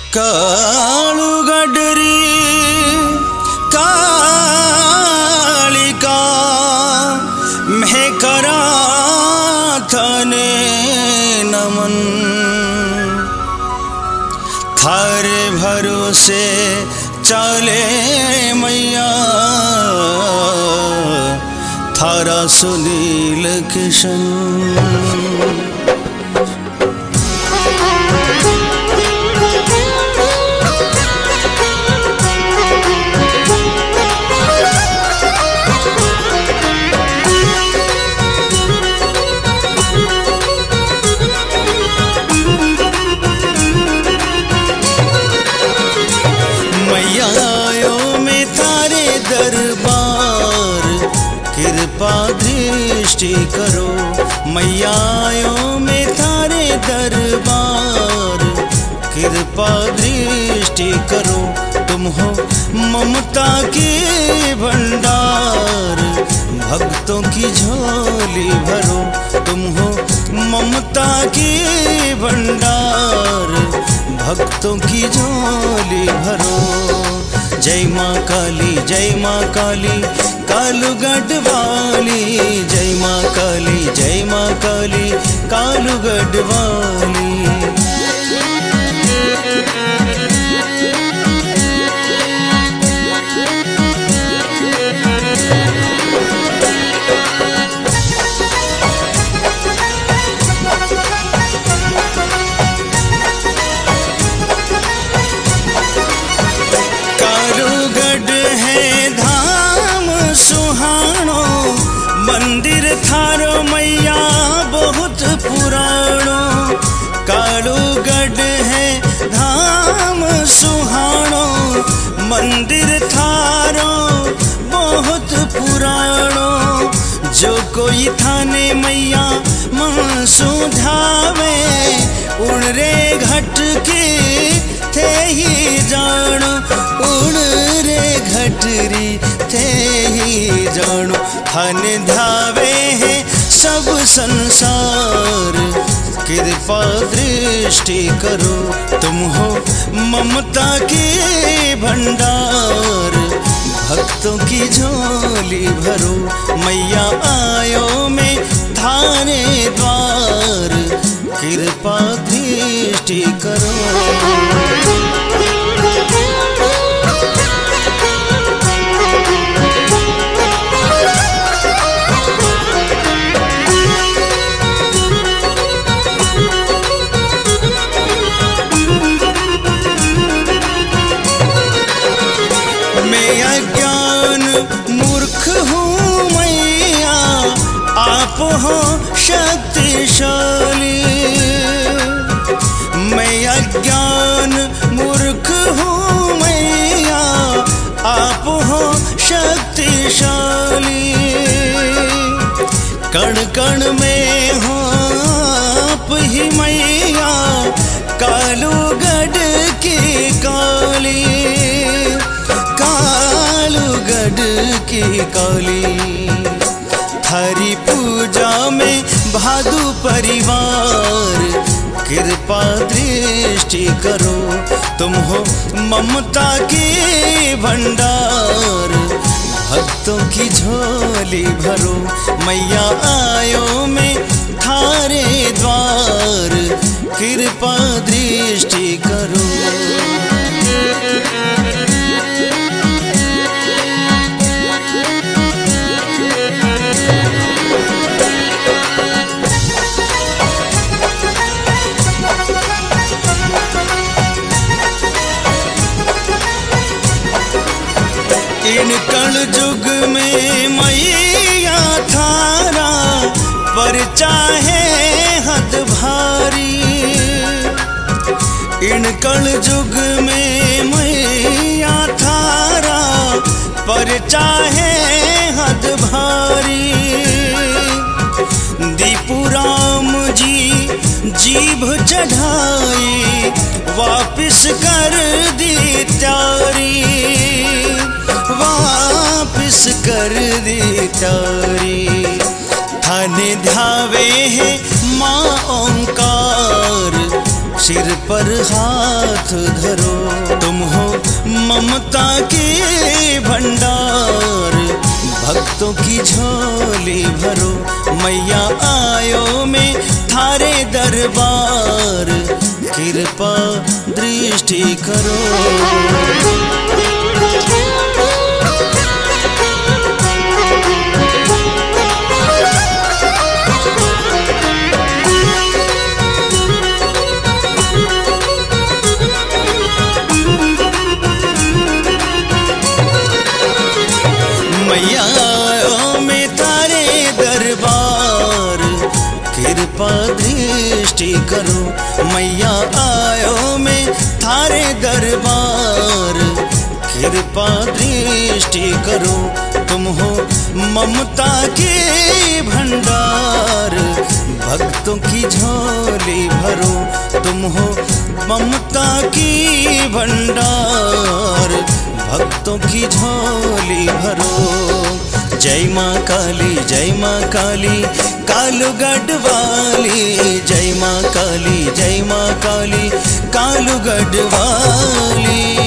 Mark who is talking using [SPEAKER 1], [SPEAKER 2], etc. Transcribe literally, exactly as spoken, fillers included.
[SPEAKER 1] काळू गडरी कालिका मैं करा थाने नमन, थारे भरोसे चले मैया थारा सुनील किशन। कृपा दृष्टि करो मैयाओं में थारे दरबार, कृपा दृष्टि करो तुम हो ममता के भंडार, भक्तों की झोली भरो तुम हो ममता के भंडार, भक्तों की झोली भरो। जय माँ काली जय माँ काली कालू गढ़वाली, जय माँ काली जय माँ काली कालू गढ़वाली। मंदिर थारो मैया बहुत पुराणो, कालूगढ़ है धाम सुहानो, मंदिर थारो बहुत पुराणो, जो कोई थाने मैया मन सुधावे उड़ रे घट के थे ही जानो, उड़ रे घटरी थे ही जानो, थाने धावे है सब संसार, कृपा दृष्टि करो तुम हो ममता के भंडार, भक्तों की झोली भरो मैया आयो में थाने द्वार, कृपा दृष्टि करो। अज्ञान मूर्ख हूँ मैया आप हो शक्तिशाली, मैं अज्ञान मूर्ख हूँ मैया आप हो शक्तिशाली, कण कण में हो आप ही मैया कालूगढ़ की काली, कालूगढ़ की काली। थारी पूजा में भादु परिवार, कृपा दृष्टि करो तुम हो ममता के भंडार, भक्तों की झोली भरो मैया आयो में थारे द्वार, कृपा दृष्टि करो। इन कल युग में मैया थारा पर चाहे हद भारी, इन कल युग में मैया थारा पर चाहे हद भारी, दीपू राम जी जीभ चढ़ाई वापिस कर दी त्यारी, वापिस कर दी तारी, थाने ध्यावे है माँ ओंकार, सिर पर हाथ धरो। तुम हो ममता के भंडार, भक्तों की झोली भरो। मैया आयो में थारे दरबार, कृपा दृष्टि करो। मैया आयो में तारे दरबार, कृपा दृष्टि करो। मैया आयो में थारे दरबार, कृपा दृष्टि करो। तुम हो ममता के भंडार, भक्तों की झोली भरो। तुम हो ममता की भंडार, भक्तों की झोली भरो। जय माँ काली, जय माँ काली, कालूगढ़ वाली। जय माँ काली, जय माँ काली, कालूगढ़ वाली।